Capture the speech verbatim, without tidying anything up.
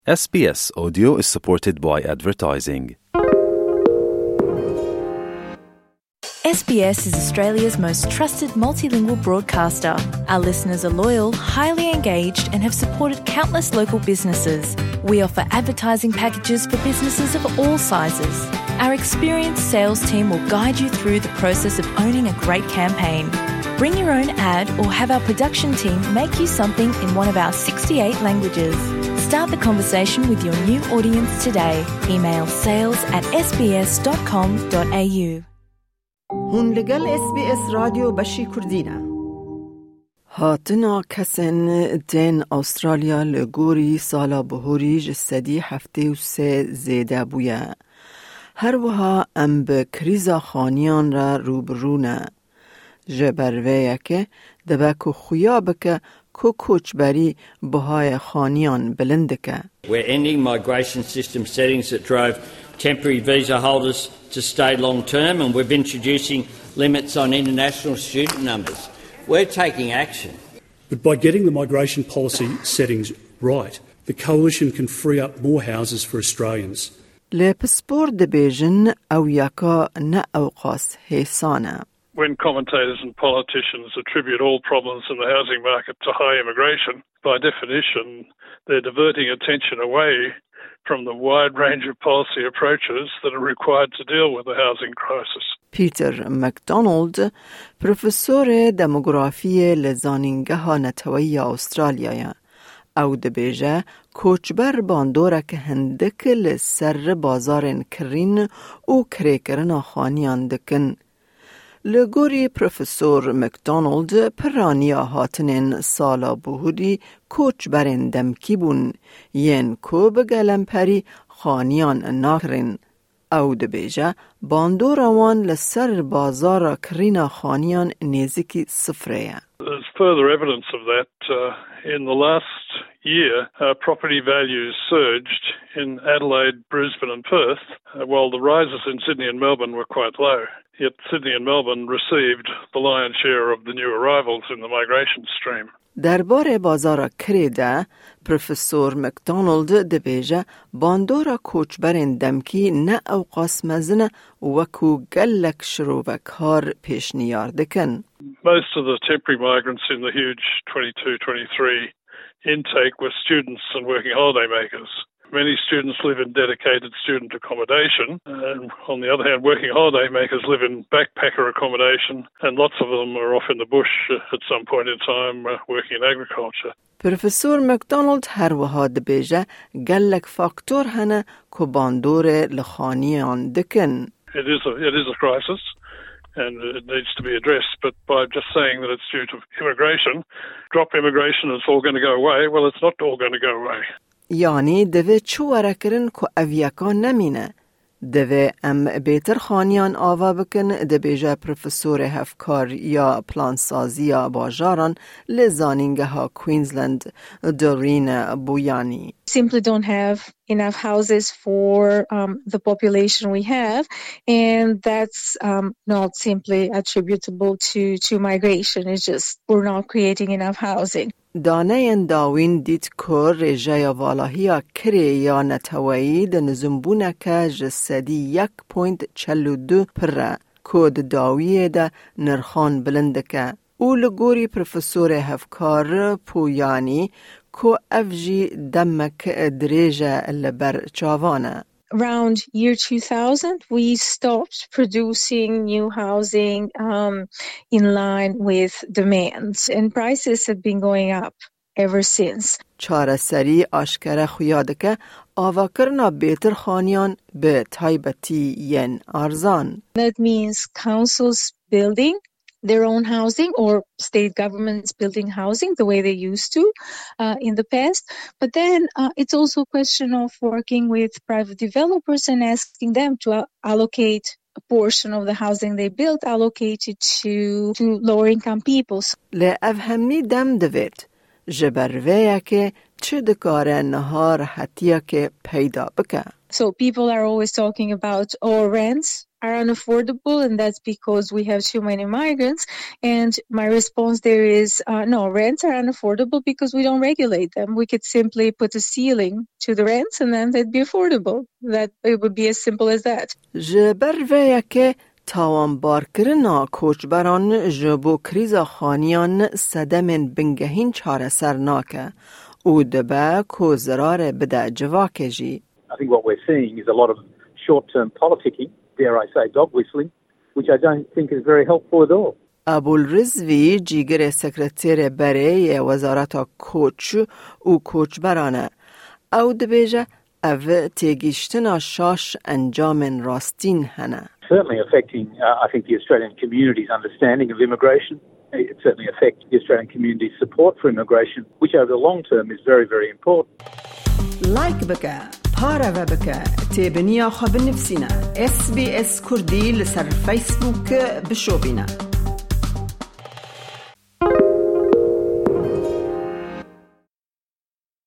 S B S Audio is supported by advertising. S B S is Australia's most trusted multilingual broadcaster. Our listeners are loyal, highly engaged, and have supported countless local businesses. We offer advertising packages for businesses of all sizes. Our experienced sales team will guide you through the process of owning a great campaign. Bring your own ad or have our production team make you something in one of our sixty-eight languages. Start the conversation with your new audience today. Email sales at s b s dot com dot a u. هون لگل اس بی اس رادیو بشی کردینه. هاتنا کسن دین استرالیا لگوری سالا بهوری جسدی هفته و سه زیده بویه. هر وها ام به کریزا خانیان را روبرونه. جبرویه که دبکو خویابکه کو کوچبری بهای خانیان بلندکه. We're ending migration system settings that drove temporary visa holders to stay long term, and we're introducing limits on international student numbers. We're taking action. But by getting the migration policy settings right, the coalition can free up more houses for Australians. لپسپور دبیجن او یکا نه اوقاس حیسانه. When commentators and politicians attribute all problems in the housing market to high immigration, by definition, they're diverting attention away from the wide range of policy approaches that are required to deal with the housing crisis. پیتر مکدونالد پروفسور دموگرافی لزانینگاه نتوی استرالیا او دبیجه کوچبر باندوره که هندک لسر بازار کرین او کریکرنا خانیان دکن. لگوری پروفسور مکدونالد پرانیا هاتنین سالا بهودی کوچ برین دمکی بون ین کو بگلم پری خانیان ناکرین او دبیجه باندو روان لسر بازار کرینا خانیان نیزکی صفره. There's further evidence of that. Uh, in the last year, uh, property values surged in Adelaide, Brisbane and Perth, uh, while the rises in Sydney and Melbourne were quite low. Yet Sydney and Melbourne received the lion's share of the new arrivals in the migration stream. درباره بازار کریده پروفسور مکدونالد دبیجه باندورا کوچبرین دمکی نه اوقاس مزنه وکو گلک شروع کار پیش نیار دکن. Most of the temporary migrants in the huge twenty-two twenty-three intake were students and working holiday makers. Many students live in dedicated student accommodation, and on the other hand, working holiday makers live in backpacker accommodation, and lots of them are off in the bush at some point in time uh, working in agriculture. پروفسور مکدونالد هر وها دبیجه گلک فاکتور هنه که باندور لخانیان دکن. It is a, it is a crisis, and it needs to be addressed, but by just saying that it's due to immigration, drop immigration, it's all going to go away, well, it's not all going to go away. یعنی دوی چواره کرن که اویکا نمینه. دوی ام بیتر خانیان آوا بکن دبیجه پروفسور هفکار یا پلانسازی یا باجاران لزانینگه ها کوینزلند دورین بویانی. Simply don't have enough houses for um, the population we have, and that's um, not simply attributable to, to migration. It's just we're not creating enough housing. دانه داوین دید که رژه والاهی کری یا نتوایی ده نزنبونه که جسدی یک پوینت چلو دو پره کود داویه ده نرخان بلنده که او لگوری پروفسور هفکار پویانی که افجی دمک دریجه لبر چاوانه. Around year two thousand, we stopped producing new housing um, in line with demands, and prices have been going up ever since. چاره سری آشکره خویاده که آوا کرنا بیتر خانیان به تایبتی ین ارزان. That means councils building their own housing or state governments building housing the way they used to uh, in the past. But then uh, it's also a question of working with private developers and asking them to uh, allocate a portion of the housing they built, allocate it to, to lower income people. لأفهمني دم دوید جبرویه که چه دکاره نهار حتیه که پیدا بکه. So people are always talking about, oh, rents are unaffordable, and that's because we have too many migrants. And my response there is, uh, no, rents are unaffordable because we don't regulate them. We could simply put a ceiling to the rents and then they'd be affordable. That it would be as simple as that. جبر تاوان بارکرنا کوچبران جبو کریزا خانیان صدم بنگهین چاره سرناکه او دبه کو زرار بده جواکه جی. I think what we're seeing is a lot of short-term politicking, dare I say dog whistling, which I don't think is very helpful at all. ابوالرزوی جیگر سکرتیر برای وزارت کوچ و کوچبرانه او دبیجه او تیگیشتنا شاش انجام راستین هنه. Certainly affecting, uh, I think, the Australian community's understanding of immigration. It certainly affects the Australian community's support for immigration, which over the long term is very, very important. Like baka, para baka, tebniya khabn nafsina. S B S Kurdi لسر Facebook بشوبنا.